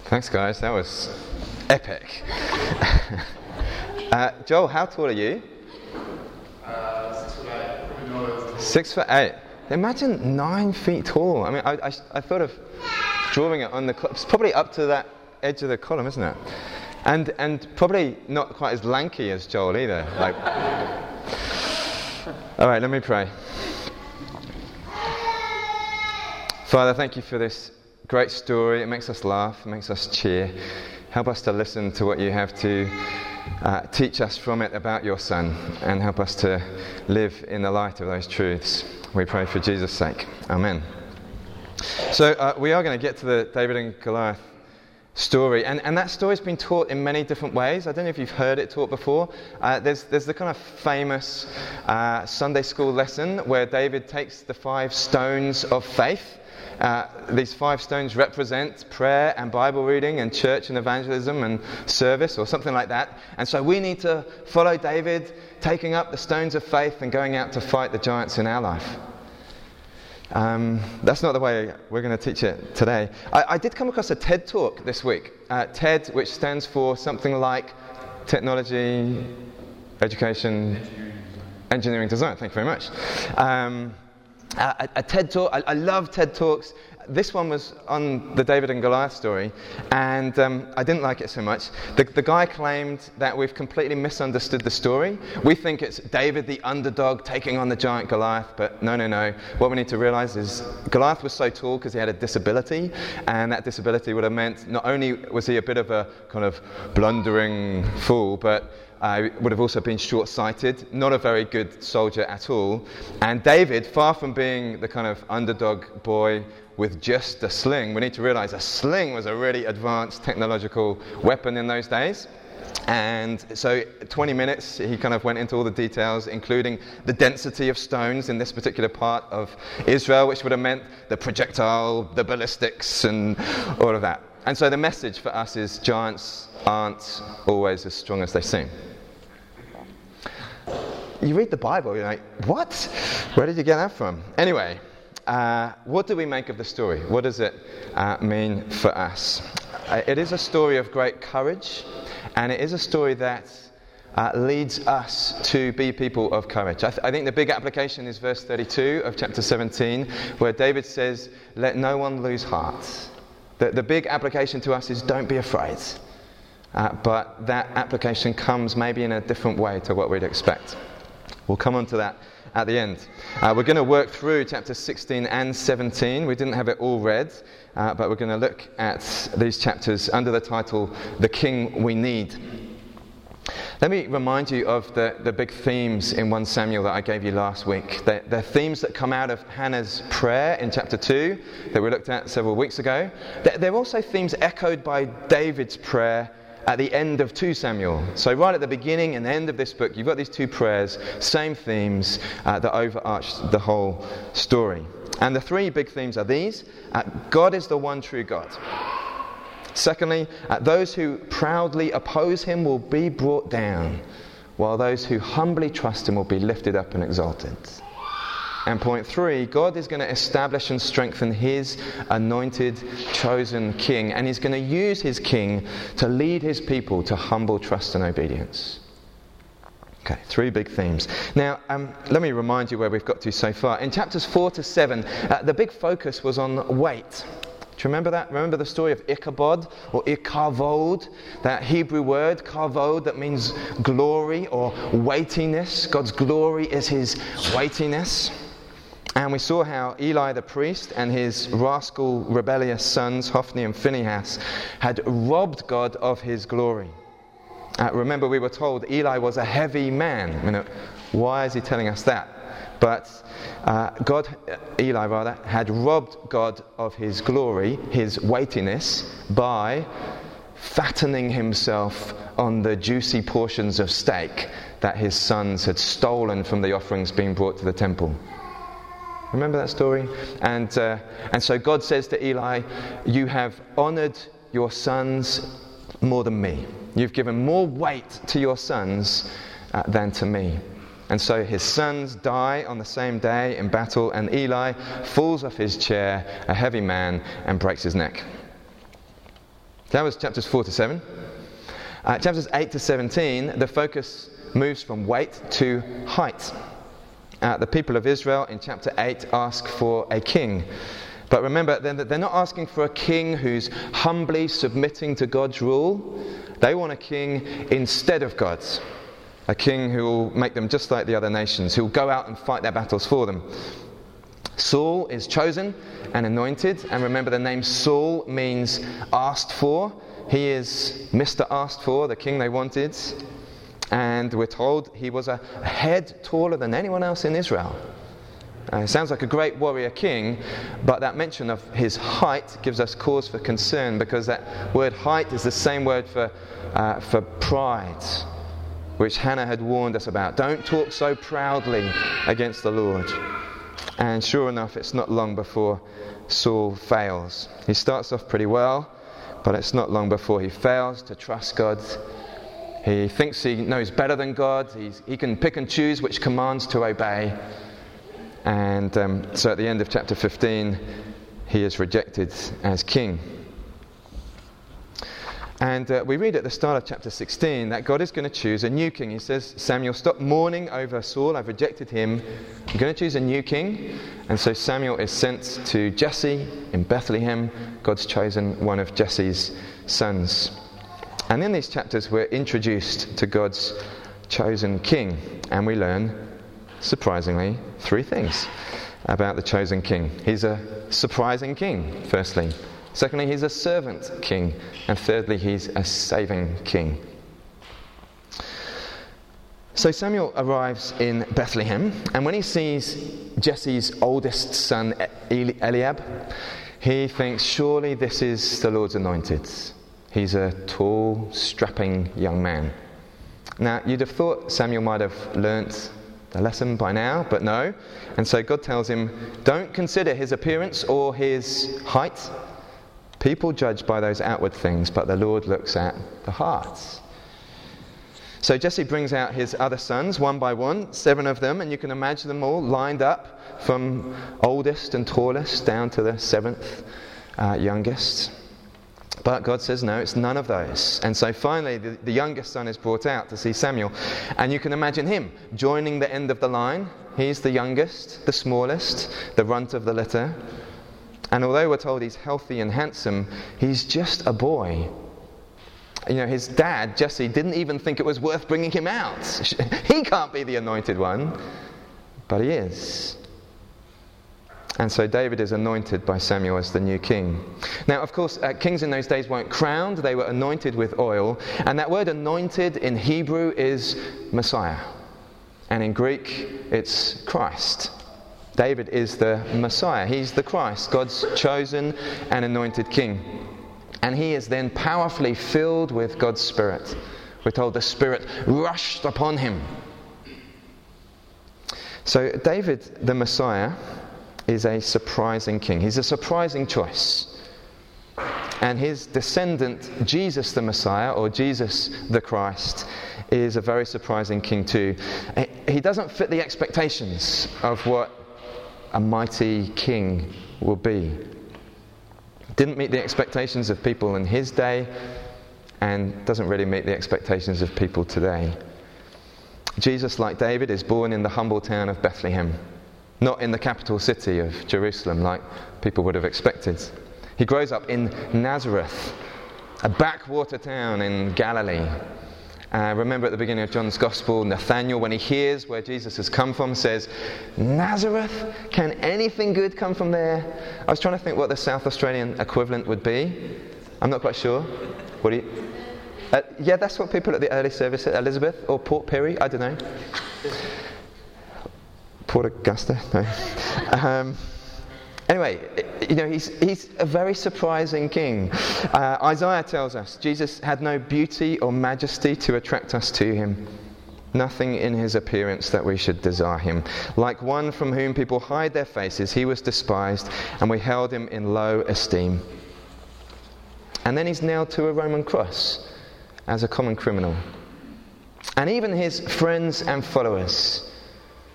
Thanks, guys. That was epic. Joel, how tall are you? 6'8". Imagine 9 feet tall. I mean, I thought of drawing it on the. It's probably up to that edge of the column, isn't it? And probably not quite as lanky as Joel either. Like, all right, let me pray. Father, thank you for this great story. It makes us laugh, it makes us cheer. Help us to listen to what you have to teach us from it about your Son, and help us to live in the light of those truths. We pray for Jesus' sake. Amen. So we are going to get to the David and Goliath story, and that story's been taught in many different ways. I don't know if you've heard it taught before. There's the kind of famous Sunday school lesson where David takes the 5 stones of faith. These 5 stones represent prayer and Bible reading and church and evangelism and service or something like that. And so we need to follow David taking up the stones of faith and going out to fight the giants in our life. That's not the way we're going to teach it today. I did come across a TED talk this week. TED, which stands for something like Technology, Education, Engineering, Design. Thank you very much. A TED talk. I love TED talks. This one was on the David and Goliath story, and I didn't like it so much. The guy claimed that we've completely misunderstood the story. We think it's David the underdog taking on the giant Goliath, but no. What we need to realize is Goliath was so tall because he had a disability, and that disability would have meant not only was he a bit of a kind of blundering fool, but would have also been short-sighted, not a very good soldier at all. And David, far from being the kind of underdog boy with just a sling, we need to realize a sling was a really advanced technological weapon in those days. And so 20 minutes, he kind of went into all the details, including the density of stones in this particular part of Israel, which would have meant the projectile, the ballistics, and all of that. And so the message for us is giants aren't always as strong as they seem. You read the Bible, you're like, what? Where did you get that from? Anyway, what do we make of the story? What does it mean for us? It is a story of great courage, and it is a story that leads us to be people of courage. I think the big application is verse 32 of chapter 17, where David says, let no one lose heart. The big application to us is don't be afraid. But that application comes maybe in a different way to what we'd expect. We'll come on to that at the end. We're going to work through chapters 16 and 17. We didn't have it all read, but we're going to look at these chapters under the title, The King We Need. Let me remind you of the big themes in 1 Samuel that I gave you last week. They're themes that come out of Hannah's prayer in chapter 2 that we looked at several weeks ago. They're also themes echoed by David's prayer at the end of 2 Samuel. So right at the beginning and end of this book, you've got these 2 prayers, same themes that overarch the whole story. And the 3 big themes are these. God is the one true God. Secondly, those who proudly oppose him will be brought down, while those who humbly trust him will be lifted up and exalted. And point 3, God is going to establish and strengthen his anointed, chosen king, and he's going to use his king to lead his people to humble trust and obedience. Okay, 3 big themes. Now, let me remind you where we've got to so far. In chapters 4 to 7, the big focus was on weight. Do you remember that? Remember the story of Ichabod or Ikavod, that Hebrew word, kavod, that means glory or weightiness. God's glory is his weightiness. And we saw how Eli the priest and his rascal rebellious sons, Hophni and Phinehas, had robbed God of his glory. Remember, we were told Eli was a heavy man. Why is he telling us that? But Eli had robbed God of his glory, his weightiness, by fattening himself on the juicy portions of steak that his sons had stolen from the offerings being brought to the temple. Remember that story? And so God says to Eli, you have honored your sons more than me. You've given more weight to your sons than to me. And so his sons die on the same day in battle, and Eli falls off his chair, a heavy man, and breaks his neck. That was chapters 4 to 7. Chapters 8 to 17, the focus moves from weight to height. The people of Israel in chapter 8 ask for a king. But remember, they're not asking for a king who's humbly submitting to God's rule. They want a king instead of God's. A king who will make them just like the other nations, who will go out and fight their battles for them. Saul is chosen and anointed. And remember, the name Saul means asked for. He is Mr. Asked For, the king they wanted. And we're told he was a head taller than anyone else in Israel. It sounds like a great warrior king, but that mention of his height gives us cause for concern, because that word height is the same word for pride, which Hannah had warned us about. Don't talk so proudly against the Lord. And sure enough, it's not long before Saul fails. He starts off pretty well, but it's not long before he fails to trust God. He thinks he knows better than God. He can pick and choose which commands to obey. And so at the end of chapter 15, he is rejected as king. And we read at the start of chapter 16 that God is going to choose a new king. He says, Samuel, stop mourning over Saul. I've rejected him. I'm going to choose a new king. And so Samuel is sent to Jesse in Bethlehem. God's chosen one of Jesse's sons. And in these chapters, we're introduced to God's chosen king. And we learn, surprisingly, 3 things about the chosen king. He's a surprising king, firstly. Secondly, he's a servant king. And thirdly, he's a saving king. So Samuel arrives in Bethlehem, and when he sees Jesse's oldest son, Eliab, he thinks, surely this is the Lord's anointed. He's a tall, strapping young man. Now, you'd have thought Samuel might have learnt the lesson by now, but no. And so God tells him, don't consider his appearance or his height. People judge by those outward things, but the Lord looks at the hearts. So Jesse brings out his other sons, one by one, 7 of them, and you can imagine them all lined up from oldest and tallest down to the 7th youngest. But God says, no, it's none of those. And so finally, the youngest son is brought out to see Samuel. And you can imagine him joining the end of the line. He's the youngest, the smallest, the runt of the litter. And although we're told he's healthy and handsome, he's just a boy. You know, his dad, Jesse, didn't even think it was worth bringing him out. He can't be the anointed one. But he is. And so David is anointed by Samuel as the new king. Now, of course, kings in those days weren't crowned. They were anointed with oil. And that word anointed in Hebrew is Messiah. And in Greek, it's Christ. David is the Messiah. He's the Christ, God's chosen and anointed king. And he is then powerfully filled with God's Spirit. We're told the Spirit rushed upon him. So David, the Messiah, is a surprising king. He's a surprising choice. And his descendant, Jesus the Messiah, or Jesus the Christ, is a very surprising king too. He doesn't fit the expectations of what a mighty king will be. Didn't meet the expectations of people in his day, and doesn't really meet the expectations of people today. Jesus, like David, is born in the humble town of Bethlehem, not in the capital city of Jerusalem like people would have expected. He grows up in Nazareth, a backwater town in Galilee. Remember at the beginning of John's Gospel, Nathanael, when he hears where Jesus has come from, says, Nazareth? Can anything good come from there? I was trying to think what the South Australian equivalent would be. I'm not quite sure. What do you... yeah, that's what people at the early service said. Elizabeth or Port Pirie? I don't know. Port Augusta? No. Anyway, you know, he's a very surprising king. Isaiah tells us Jesus had no beauty or majesty to attract us to him. Nothing in his appearance that we should desire him. Like one from whom people hide their faces, he was despised, and we held him in low esteem. And then he's nailed to a Roman cross as a common criminal. And even his friends and followers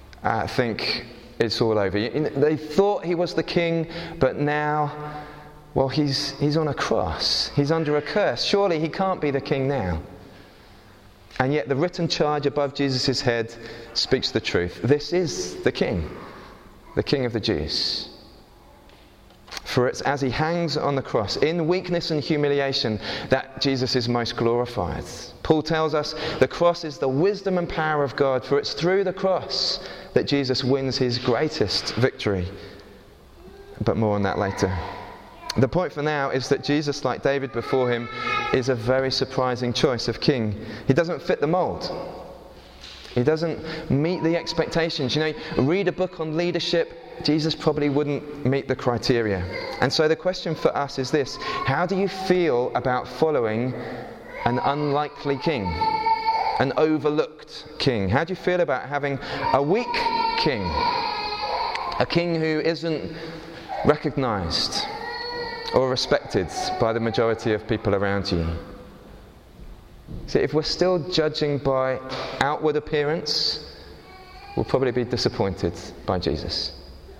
think it's all over. They thought he was the king, but now Well, he's on a cross. He's under a curse. Surely he can't be the king now. And yet the written charge above Jesus' head speaks the truth. This is the king of the Jews. For it's as he hangs on the cross, in weakness and humiliation, that Jesus is most glorified. Paul tells us the cross is the wisdom and power of God, for it's through the cross that Jesus wins his greatest victory. But more on that later. The point for now is that Jesus, like David before him, is a very surprising choice of king. He doesn't fit the mould. He doesn't meet the expectations. Read a book on leadership, Jesus probably wouldn't meet the criteria. And so the question for us is this: how do you feel about following an unlikely king? An overlooked king? How do you feel about having a weak king? A king who isn't recognised or respected by the majority of people around you? See, if we're still judging by outward appearance, we'll probably be disappointed by Jesus.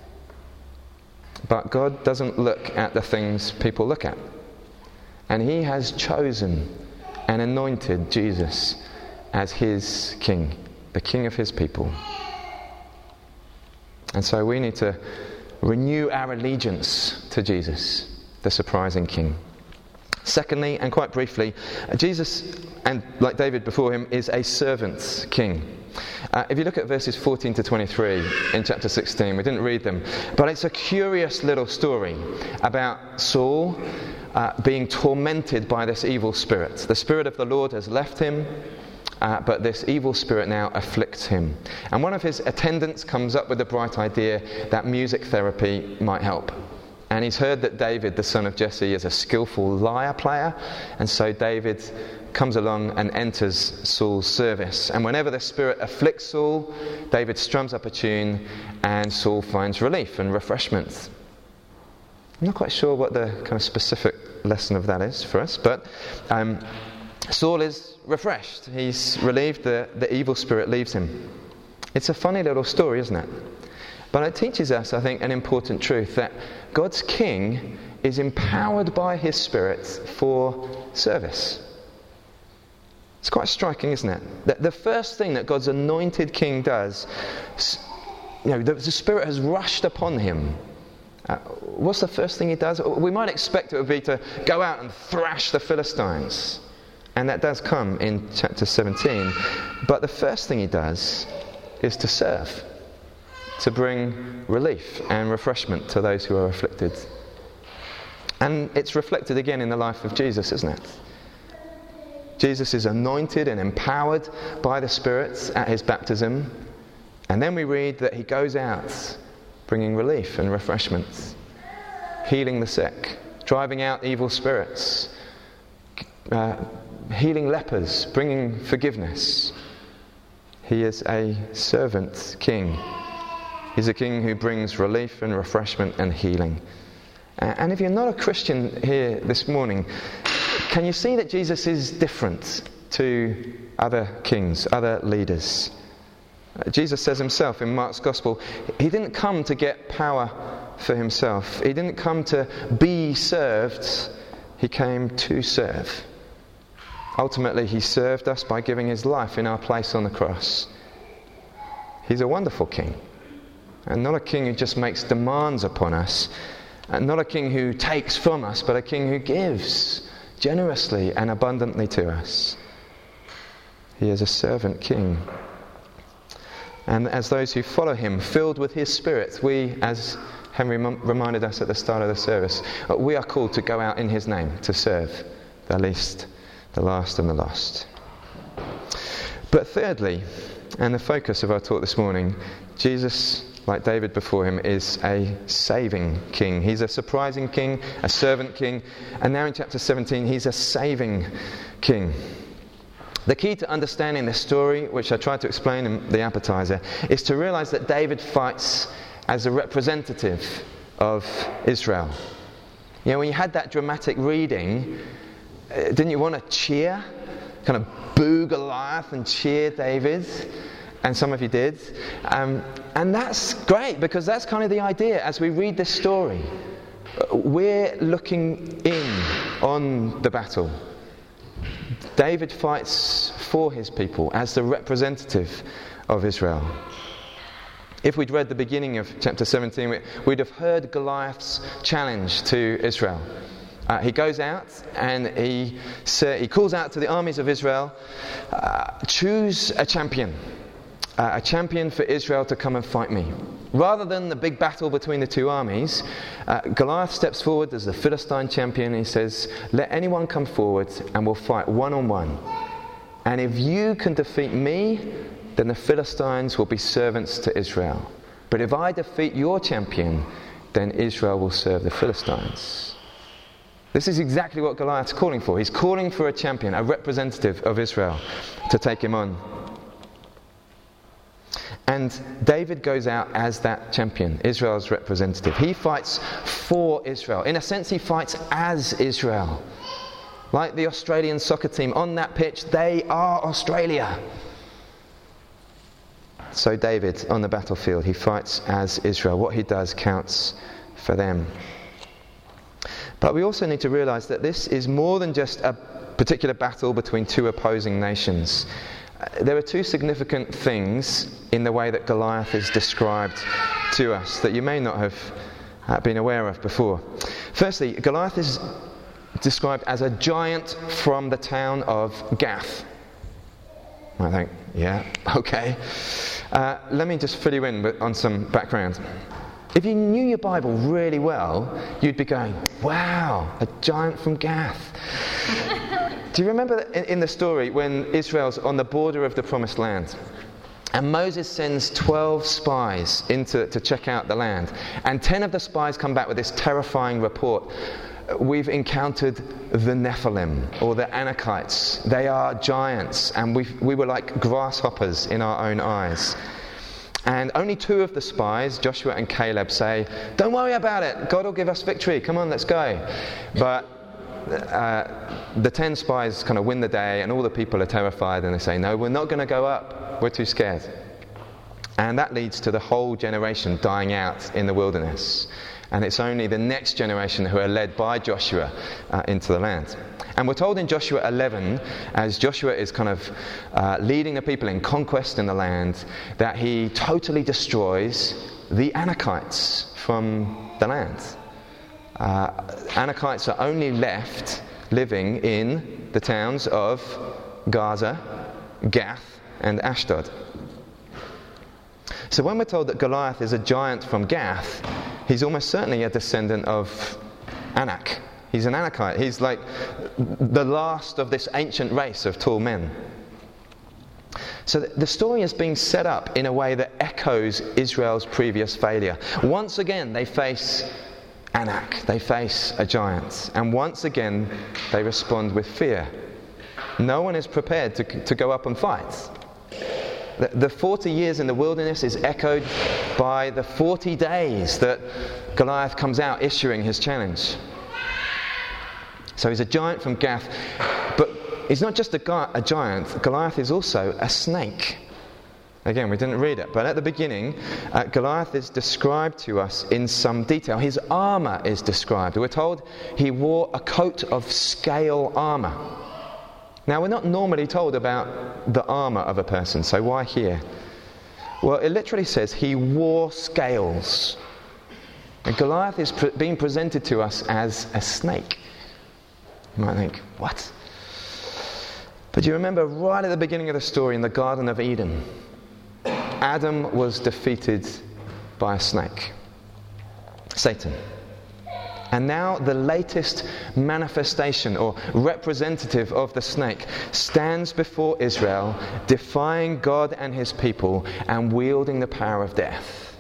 But God doesn't look at the things people look at. And he has chosen and anointed Jesus as his king, the king of his people. And so we need to renew our allegiance to Jesus, the surprising king. Secondly, and quite briefly, Jesus, and like David before him, is a servant king. If you look at verses 14 to 23 in chapter 16, we didn't read them, but it's a curious little story about Saul being tormented by this evil spirit. The Spirit of the Lord has left him, but this evil spirit now afflicts him. And one of his attendants comes up with the bright idea that music therapy might help. And he's heard that David, the son of Jesse, is a skillful lyre player, and so David comes along and enters Saul's service. And whenever the spirit afflicts Saul, David strums up a tune and Saul finds relief and refreshment. I'm not quite sure what the kind of specific lesson of that is for us, but Saul is refreshed. He's relieved, the evil spirit leaves him. It's a funny little story, isn't it? But it teaches us, I think, an important truth, that God's king is empowered by his Spirit for service. It's quite striking, isn't it? That the first thing that God's anointed king does, the Spirit has rushed upon him. What's the first thing he does? We might expect it would be to go out and thrash the Philistines. And that does come in chapter 17. But the first thing he does is to serve, to bring relief and refreshment to those who are afflicted. And it's reflected again in the life of Jesus, isn't it? Jesus is anointed and empowered by the Spirit at his baptism. And then we read that he goes out bringing relief and refreshment, healing the sick, driving out evil spirits, healing lepers, bringing forgiveness. He is a servant king. He's a king who brings relief and refreshment and healing. And if you're not a Christian here this morning, can you see that Jesus is different to other kings, other leaders? Jesus says himself in Mark's Gospel, he didn't come to get power for himself. He didn't come to be served. He came to serve. Ultimately, he served us by giving his life in our place on the cross. He's a wonderful king. And not a king who just makes demands upon us. And not a king who takes from us, but a king who gives generously and abundantly to us. He is a servant king. And as those who follow him, filled with his Spirit, we, as Henry reminded us at the start of the service, we are called to go out in his name, to serve the least, the last and the lost. But thirdly, and the focus of our talk this morning, Jesus, like David before him, is a saving king. He's a surprising king, a servant king, and now in chapter 17 he's a saving king. The key to understanding this story, which I tried to explain in the appetizer, is to realize that David fights as a representative of Israel. When you had that dramatic reading, didn't you want to cheer? Kind of boo Goliath and cheer David? And some of you did. And that's great, because that's kind of the idea as we read this story. We're looking in on the battle. David fights for his people as the representative of Israel. If we'd read the beginning of chapter 17, we'd have heard Goliath's challenge to Israel. He goes out and he calls out to the armies of Israel, choose a champion for Israel to come and fight me. Rather than the big battle between the two armies, Goliath steps forward as the Philistine champion and he says, let anyone come forward and we'll fight one-on-one. And if you can defeat me, then the Philistines will be servants to Israel. But if I defeat your champion, then Israel will serve the Philistines. This is exactly what Goliath's calling for. He's calling for a champion, a representative of Israel, to take him on. And David goes out as that champion, Israel's representative. He fights for Israel. In a sense, he fights as Israel. Like the Australian soccer team on that pitch, they are Australia. So David, on the battlefield, he fights as Israel. What he does counts for them. But we also need to realize that this is more than just a particular battle between two opposing nations. There are two significant things in the way that Goliath is described to us that you may not have been aware of before. Firstly, Goliath is described as a giant from the town of Gath. I think, yeah, okay. Let me just fill you in on some background. If you knew your Bible really well, you'd be going, wow, a giant from Gath. Do you remember in the story when Israel's on the border of the Promised Land? And Moses sends 12 spies to check out the land. And 10 of the spies come back with this terrifying report. We've encountered the Nephilim, or the Anakites. They are giants, and we were like grasshoppers in our own eyes. And only 2 of the spies, Joshua and Caleb, say, don't worry about it, God will give us victory, come on, let's go. But the 10 spies kind of win the day, and all the people are terrified, and they say, no, we're not going to go up, we're too scared. And that leads to the whole generation dying out in the wilderness. And it's only the next generation who are led by Joshua into the land. And we're told in Joshua 11, as Joshua is kind of leading the people in conquest in the land, that he totally destroys the Anakites from the land. Anakites are only left living in the towns of Gaza, Gath, and Ashdod. So when we're told that Goliath is a giant from Gath, he's almost certainly a descendant of Anak. He's an Anakite. He's like the last of this ancient race of tall men. So the story is being set up in a way that echoes Israel's previous failure. Once again, they face Anak. They face a giant. And once again, they respond with fear. No one is prepared to go up and fight. The 40 years in the wilderness is echoed by the 40 days that Goliath comes out issuing his challenge. So he's a giant from Gath, but he's not just a giant. Goliath is also a snake. Again, we didn't read it, but at the beginning, Goliath is described to us in some detail. His armour is described. We're told he wore a coat of scale armour. Now, we're not normally told about the armour of a person, so why here? Well, it literally says he wore scales. And Goliath is being presented to us as a snake. You might think, what? But you remember right at the beginning of the story in the Garden of Eden, Adam was defeated by a snake, Satan. And now the latest manifestation or representative of the snake stands before Israel, defying God and his people and wielding the power of death.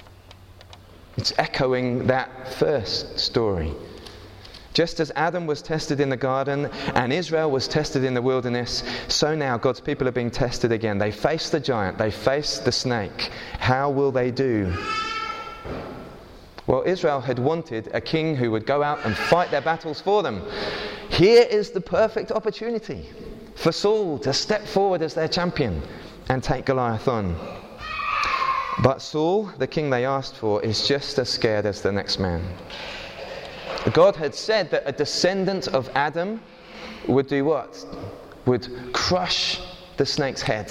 It's echoing that first story. Just as Adam was tested in the garden and Israel was tested in the wilderness, so now God's people are being tested again. They face the giant, they face the snake. How will they do? Well, Israel had wanted a king who would go out and fight their battles for them. Here is the perfect opportunity for Saul to step forward as their champion and take Goliath on. But Saul, the king they asked for, is just as scared as the next man. God had said that a descendant of Adam would do what? Would crush the snake's head.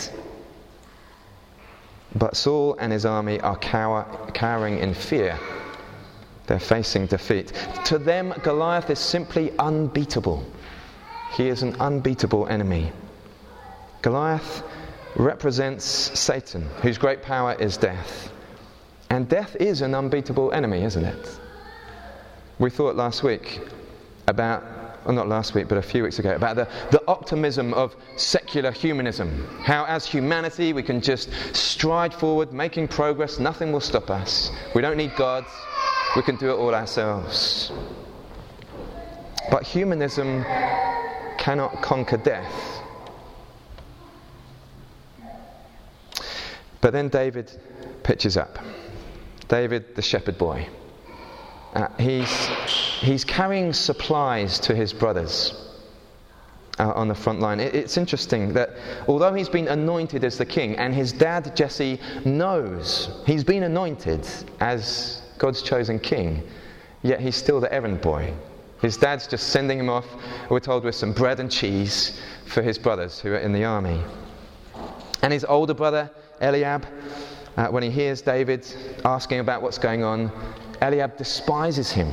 But Saul and his army are cowering in fear. They're facing defeat. To them, Goliath is simply unbeatable. He is an unbeatable enemy. Goliath represents Satan, whose great power is death. And death is an unbeatable enemy, isn't it? We thought last week about, well, not last week, but a few weeks ago, about the optimism of secular humanism. How as humanity we can just stride forward, making progress, nothing will stop us. We don't need God, we can do it all ourselves. But humanism cannot conquer death. But then David pitches up. David, the shepherd boy. He's carrying supplies to his brothers on the front line. It's interesting that although he's been anointed as the king, and his dad Jesse knows he's been anointed as God's chosen king, yet he's still the errand boy. His dad's just sending him off, we're told, with some bread and cheese for his brothers who are in the army. And his older brother Eliab, when he hears David asking about what's going on, Eliab despises him.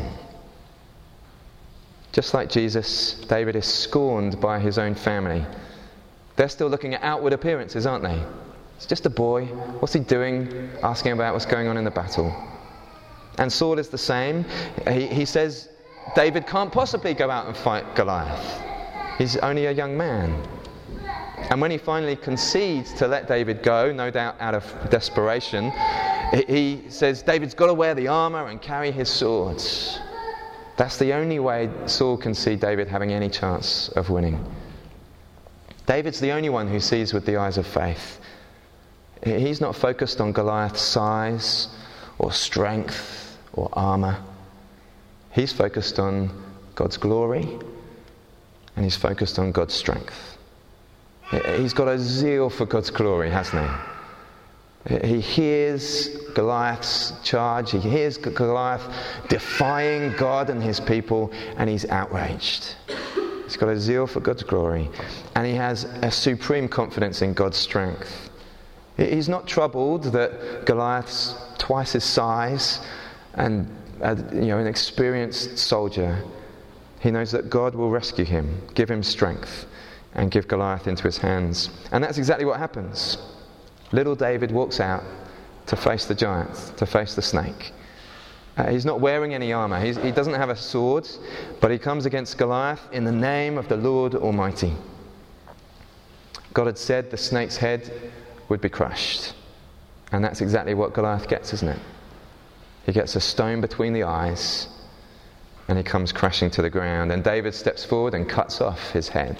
Just like Jesus, David is scorned by his own family. They're still looking at outward appearances, aren't they? It's just a boy. What's he doing? Asking about what's going on in the battle. And Saul is the same. He says David can't possibly go out and fight Goliath. He's only a young man. And when he finally concedes to let David go, no doubt out of desperation, he says David's got to wear the armour and carry his swords. That's the only way Saul can see David having any chance of winning. David's the only one who sees with the eyes of faith. He's not focused on Goliath's size or strength or armour. He's focused on God's glory, and he's focused on God's strength. He's got a zeal for God's glory, hasn't he? He hears Goliath's charge. He hears Goliath defying God and his people, and he's outraged. He's got a zeal for God's glory, and he has a supreme confidence in God's strength. He's not troubled that Goliath's twice his size and an experienced soldier. He knows that God will rescue him, give him strength, and give Goliath into his hands. And that's exactly what happens. Little David walks out to face the giant, to face the snake. He's not wearing any armour. He doesn't have a sword, but he comes against Goliath in the name of the Lord Almighty. God had said the snake's head would be crushed. And that's exactly what Goliath gets, isn't it? He gets a stone between the eyes, and he comes crashing to the ground. And David steps forward and cuts off his head.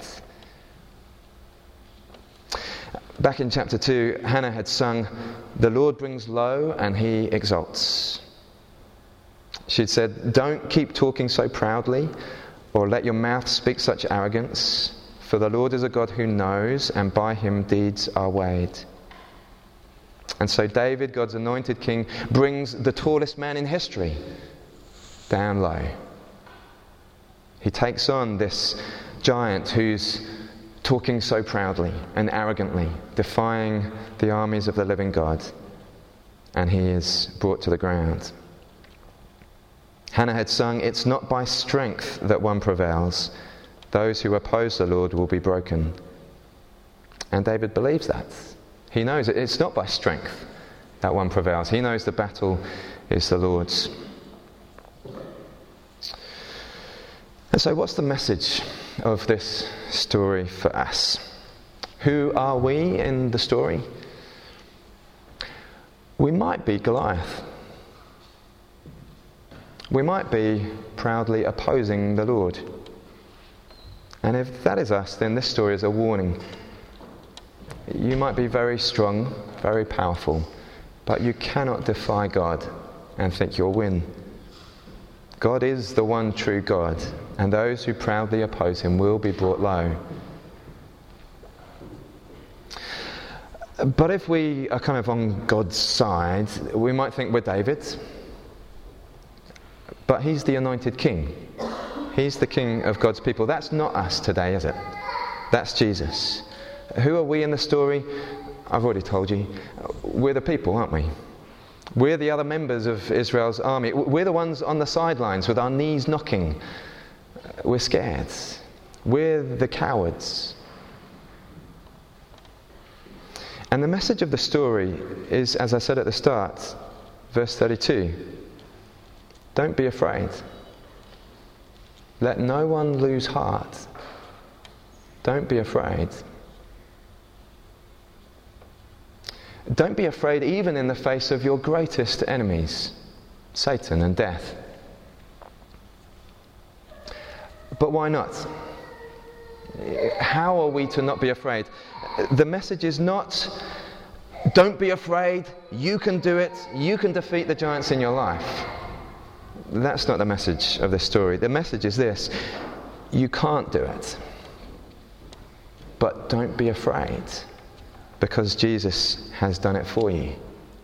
Back in chapter 2, Hannah had sung, "The Lord brings low and he exalts." She'd said, "Don't keep talking so proudly, or let your mouth speak such arrogance, for the Lord is a God who knows, and by him deeds are weighed." And so David, God's anointed king, brings the tallest man in history down low. He takes on this giant who's talking so proudly and arrogantly, defying the armies of the living God, and he is brought to the ground. Hannah had sung, "It's not by strength that one prevails. Those who oppose the Lord will be broken." And David believes that. He knows it's not by strength that one prevails. He knows the battle is the Lord's. And so what's the message of this story for us? Who are we in the story? We might be Goliath. We might be proudly opposing the Lord. And if that is us, then this story is a warning. You might be very strong, very powerful, but you cannot defy God and think you'll win. God is the one true God, and those who proudly oppose him will be brought low. But if we are kind of on God's side, we might think we're David. But he's the anointed king. He's the king of God's people. That's not us today, is it? That's Jesus. Who are we in the story? I've already told you. We're the people, aren't we? We're the other members of Israel's army. We're the ones on the sidelines with our knees knocking. We're scared. We're the cowards. And the message of the story is, as I said at the start, verse 32. Don't be afraid. Let no one lose heart. Don't be afraid. Don't be afraid even in the face of your greatest enemies, Satan and death. But why not? How are we to not be afraid? The message is not, don't be afraid, you can do it, you can defeat the giants in your life. That's not the message of this story. The message is this: you can't do it. But don't be afraid, because Jesus has done it for you.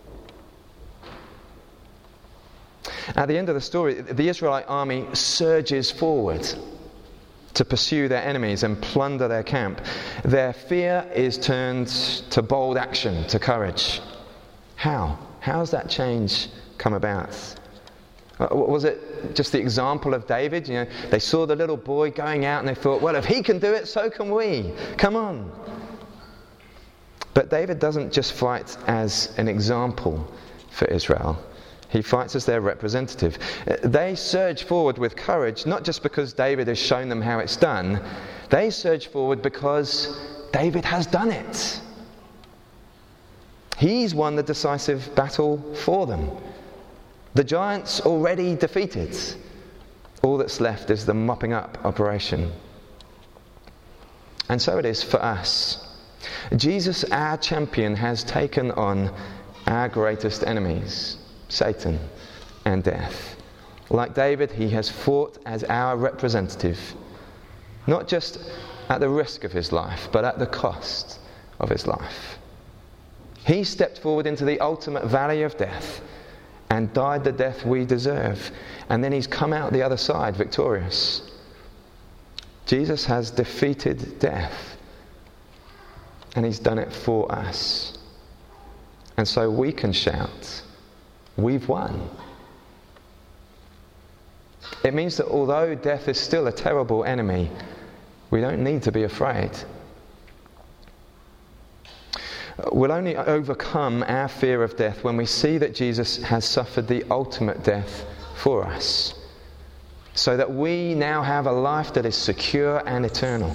At the end of the story, the Israelite army surges forward to pursue their enemies and plunder their camp. Their fear is turned to bold action, to courage. How? How's that change come about? Was it just the example of David? You know, they saw the little boy going out and they thought, well, if he can do it, so can we. Come on. But David doesn't just fight as an example for Israel. He fights as their representative. They surge forward with courage, not just because David has shown them how it's done. They surge forward because David has done it. He's won the decisive battle for them. The giants already defeated. All that's left is the mopping up operation. And so it is for us. Jesus, our champion, has taken on our greatest enemies, Satan and death. Like David, he has fought as our representative, not just at the risk of his life, but at the cost of his life. He stepped forward into the ultimate valley of death and died the death we deserve. And then he's come out the other side victorious. Jesus has defeated death. And he's done it for us. And so we can shout, we've won. It means that although death is still a terrible enemy, we don't need to be afraid. We'll only overcome our fear of death when we see that Jesus has suffered the ultimate death for us, so that we now have a life that is secure and eternal.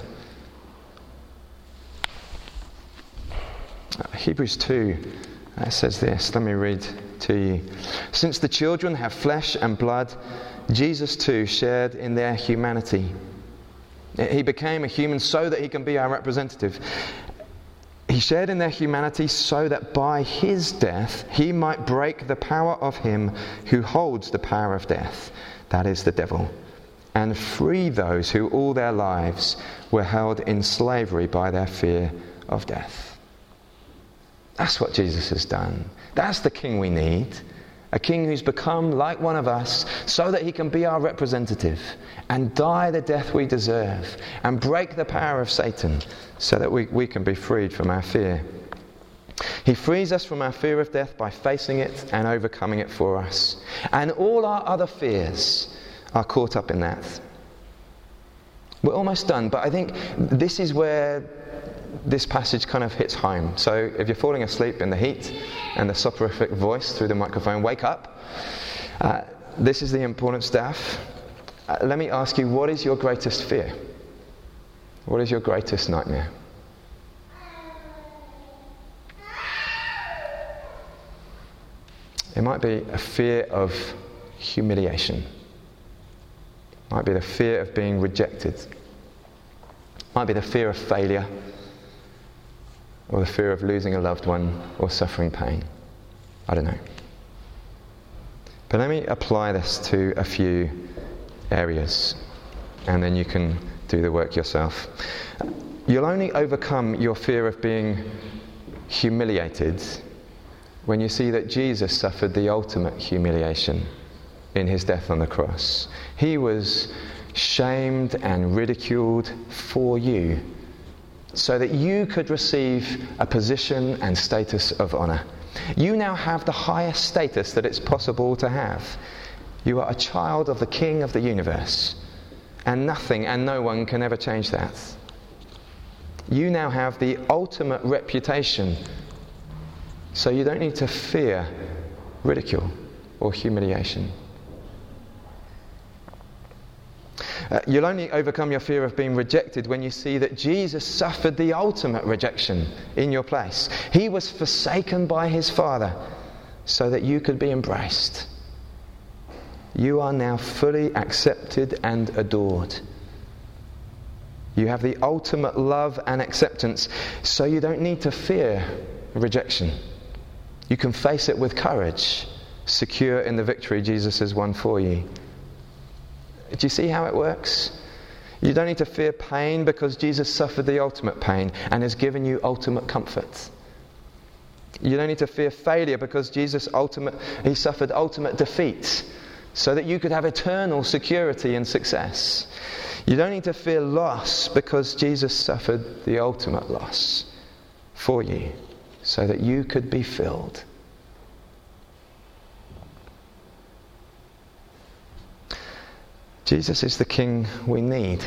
Hebrews 2 says this. Let me read to you. Since the children have flesh and blood, Jesus too shared in their humanity. He became a human so that he can be our representative. He shared in their humanity so that by his death he might break the power of him who holds the power of death, that is the devil, and free those who all their lives were held in slavery by their fear of death. That's what Jesus has done. That's the king we need. A king who's become like one of us so that he can be our representative and die the death we deserve and break the power of Satan so that we can be freed from our fear. He frees us from our fear of death by facing it and overcoming it for us. And all our other fears are caught up in that. We're almost done, but I think this is where this passage kind of hits home. So if you're falling asleep in the heat and the soporific voice through the microphone, wake up. This is the important stuff. Let me ask you, what is your greatest fear? What is your greatest nightmare? It might be a fear of humiliation. It might be the fear of being rejected. It might be the fear of failure, or the fear of losing a loved one or suffering pain. I don't know. But let me apply this to a few areas, and then you can do the work yourself. You'll only overcome your fear of being humiliated when you see that Jesus suffered the ultimate humiliation in his death on the cross. He was shamed and ridiculed for you, so that you could receive a position and status of honor. You now have the highest status that it's possible to have. You are a child of the King of the universe, and nothing and no one can ever change that. You now have the ultimate reputation, so you don't need to fear ridicule or humiliation. You'll only overcome your fear of being rejected when you see that Jesus suffered the ultimate rejection in your place. He was forsaken by his Father so that you could be embraced. You are now fully accepted and adored. You have the ultimate love and acceptance, so you don't need to fear rejection. You can face it with courage, secure in the victory Jesus has won for you. Do you see how it works? You don't need to fear pain because Jesus suffered the ultimate pain and has given you ultimate comfort. You don't need to fear failure because Jesus he suffered ultimate defeat so that you could have eternal security and success. You don't need to fear loss because Jesus suffered the ultimate loss for you so that you could be filled. Jesus is the King we need.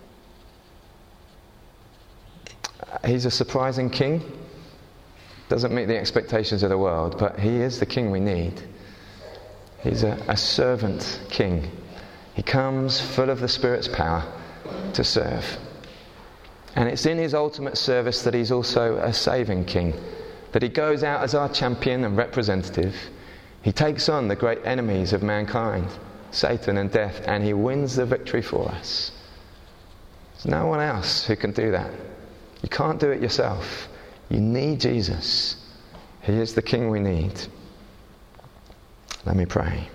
He's a surprising King. Doesn't meet the expectations of the world, but he is the King we need. He's a servant King. He comes full of the Spirit's power to serve. And it's in his ultimate service that he's also a saving King. That he goes out as our champion and representative. He takes on the great enemies of mankind, Satan and death, and he wins the victory for us. There's no one else who can do that. You can't do it yourself. You need Jesus. He is the King we need. Let me pray.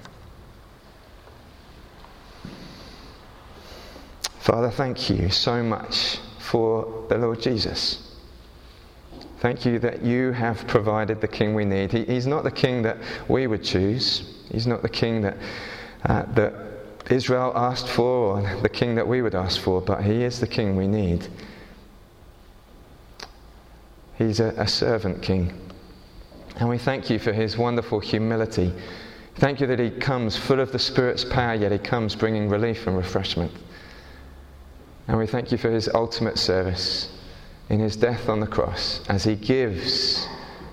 Father, thank you so much for the Lord Jesus. Thank you that you have provided the King we need. He's not the King that we would choose. He's not the King that Israel asked for, or the King that we would ask for, but he is the King we need. He's a servant King. And we thank you for his wonderful humility. Thank you that he comes full of the Spirit's power, yet he comes bringing relief and refreshment. And we thank you for his ultimate service in his death on the cross, as he gives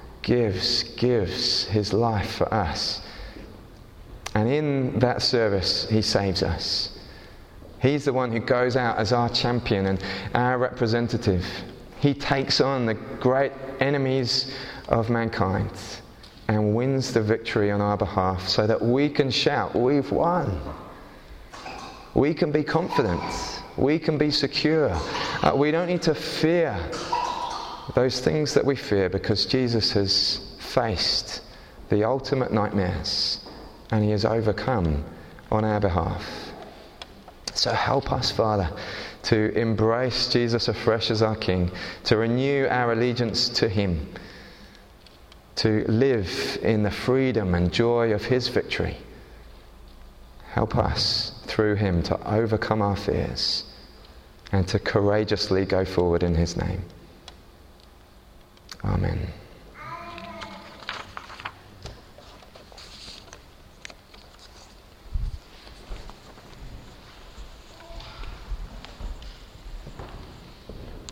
his life for us. And in that service, he saves us. He's the one who goes out as our champion and our representative. He takes on the great enemies of mankind and wins the victory on our behalf so that we can shout, we've won. We can be confident. We can be secure. We don't need to fear those things that we fear because Jesus has faced the ultimate nightmares and he has overcome on our behalf. So help us, Father, to embrace Jesus afresh as our King, to renew our allegiance to him, to live in the freedom and joy of his victory. Help us through him to overcome our fears and to courageously go forward in his name. Amen.